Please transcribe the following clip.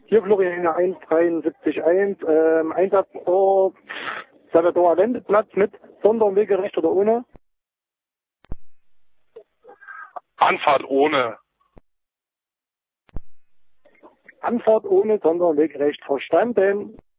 Hier Florian 1371, Einsatzort Salvador Wendeplatz mit Sonderwegerecht oder ohne? Anfahrt ohne. Anfahrt ohne Sonderwegrecht verstanden.